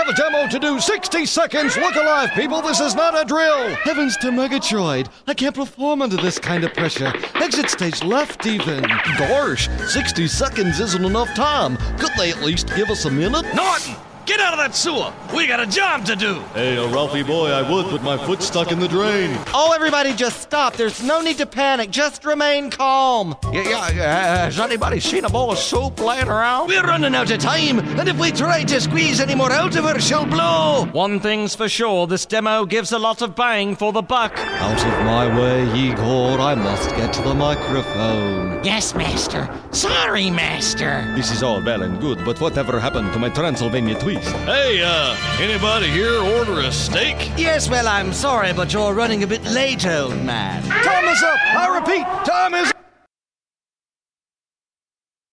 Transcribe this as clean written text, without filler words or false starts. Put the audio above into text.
the demo to do 60 seconds. Look alive, people. This is not a drill. Heavens to Megatroid. I can't perform under this kind of pressure. Exit stage left, even. Gosh, 60 seconds isn't enough time. Could they at least give us a minute? Norton, get out of that sewer. We got a job to do. Hey, Ralphie boy, I would, but my foot's stuck in the drain. Oh, everybody just stop. There's no need to panic. Just remain calm. Has anybody seen a bowl of soup laying around? We're running out of time, and if we try to squeeze any more out of her, she'll blow. One thing's for sure, this demo gives a lot of bang for the buck. Out of my way, Igor. I must get to the microphone. Yes, Master. Sorry, Master. This is all well and good, but whatever happened to my Transylvania twist? Hey, anybody here order a steak? Yes, well, I'm sorry, but you're running a bit late, old man. Time is up! I repeat, time is